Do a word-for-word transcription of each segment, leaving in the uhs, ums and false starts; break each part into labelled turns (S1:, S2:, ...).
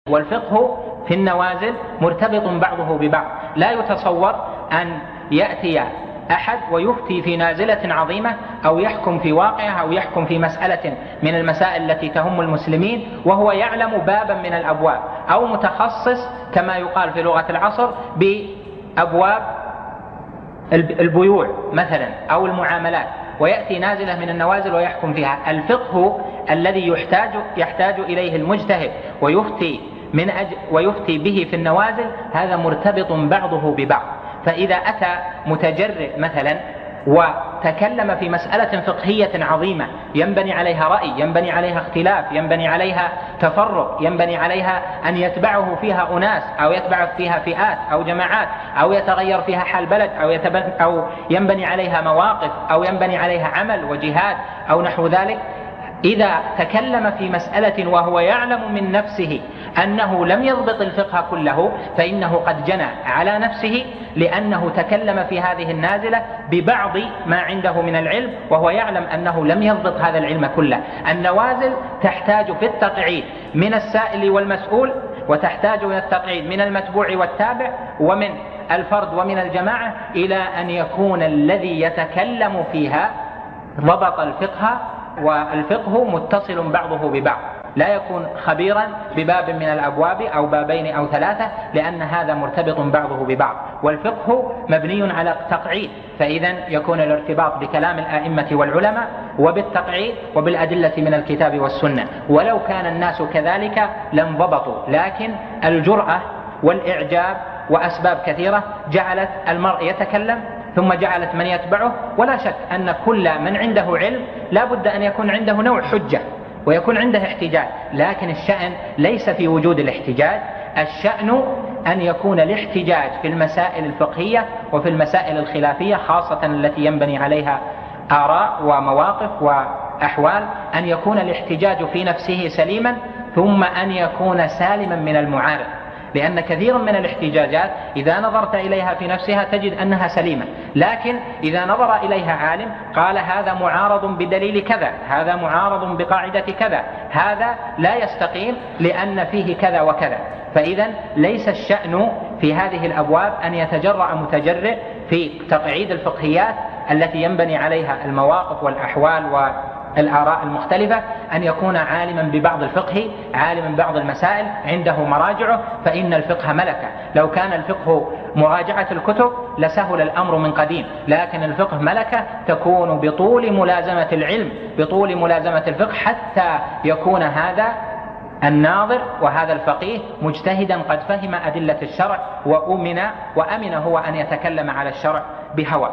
S1: والفقه في النوازل مرتبط بعضه ببعض. لا يتصور أن يأتي أحد ويفتي في نازلة عظيمة أو يحكم في واقعها أو يحكم في مسألة من المسائل التي تهم المسلمين وهو يعلم بابا من الأبواب، أو متخصص كما يقال في لغة العصر بأبواب البيوع مثلا أو المعاملات، ويأتي نازلة من النوازل ويحكم فيها. الفقه الذي يحتاج, يحتاج إليه المجتهد ويفتي, من أجل ويفتي به في النوازل هذا مرتبط بعضه ببعض. فإذا أتى متجرئ مثلا وتكلم في مسألة فقهية عظيمة ينبني عليها رأي، ينبني عليها اختلاف، ينبني عليها تفرق، ينبني عليها أن يتبعه فيها أناس أو يتبع فيها فئات أو جماعات أو يتغير فيها حال بلد أو, أو ينبني عليها مواقف أو ينبني عليها عمل وجهاد أو نحو ذلك، إذا تكلم في مسألة وهو يعلم من نفسه أنه لم يضبط الفقه كله فإنه قد جنى على نفسه، لأنه تكلم في هذه النازلة ببعض ما عنده من العلم وهو يعلم أنه لم يضبط هذا العلم كله. النوازل تحتاج في التقعيد من السائل والمسؤول، وتحتاج إلى التقعيد من المتبوع والتابع ومن الفرد ومن الجماعة، إلى أن يكون الذي يتكلم فيها ضبط الفقه، والفقه متصل بعضه ببعض، لا يكون خبيرا بباب من الأبواب أو بابين أو ثلاثة، لأن هذا مرتبط بعضه ببعض. والفقه مبني على التقعيد، فإذا يكون الارتباط بكلام الآئمة والعلماء وبالتقعيد وبالأدلة من الكتاب والسنة. ولو كان الناس كذلك لانضبطوا، لكن الجرأة والإعجاب وأسباب كثيرة جعلت المرء يتكلم ثم جعلت من يتبعه. ولا شك أن كل من عنده علم لا بد أن يكون عنده نوع حجة ويكون عنده احتجاج، لكن الشأن ليس في وجود الاحتجاج، الشأن أن يكون الاحتجاج في المسائل الفقهية وفي المسائل الخلافية خاصة التي ينبني عليها آراء ومواقف وأحوال، أن يكون الاحتجاج في نفسه سليما، ثم أن يكون سالما من المعارض. لأن كثيرا من الاحتجاجات إذا نظرت إليها في نفسها تجد أنها سليمة، لكن إذا نظر إليها عالم قال هذا معارض بدليل كذا، هذا معارض بقاعدة كذا، هذا لا يستقيم لأن فيه كذا وكذا. فإذا ليس الشأن في هذه الأبواب أن يتجرأ متجرئ في تقعيد الفقهيات التي ينبني عليها المواقف والأحوال والآراء المختلفة، أن يكون عالما ببعض الفقه، عالما ببعض المسائل، عنده مراجعه، فإن الفقه ملكة. لو كان الفقه مراجعة الكتب لسهل الأمر من قديم، لكن الفقه ملكة تكون بطول ملازمة العلم، بطول ملازمة الفقه، حتى يكون هذا الناظر وهذا الفقيه مجتهدا قد فهم أدلة الشرع وأمن وأمن هو أن يتكلم على الشرع بهوى.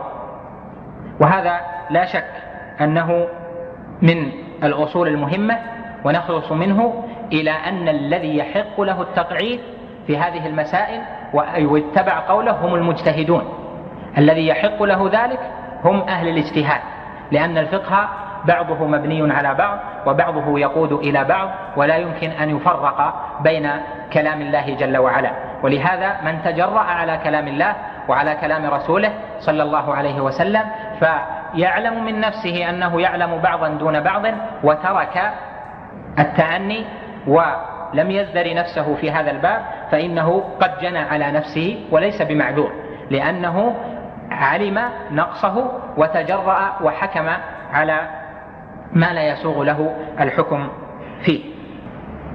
S1: وهذا لا شك أنه من الأصول المهمة، ونخلص منه إلى أن الذي يحق له التقعيد في هذه المسائل ويتبع قوله هم المجتهدون. الذي يحق له ذلك هم أهل الاجتهاد، لأن الفقه بعضه مبني على بعض وبعضه يقود إلى بعض، ولا يمكن أن يفرق بين كلام الله جل وعلا. ولهذا من تجرأ على كلام الله وعلى كلام رسوله صلى الله عليه وسلم فيعلم من نفسه أنه يعلم بعضا دون بعض، وترك التأني ولم يزدر نفسه في هذا الباب، فإنه قد جنى على نفسه وليس بمعذور، لأنه علم نقصه وتجرأ وحكم على ما لا يسوغ له الحكم فيه.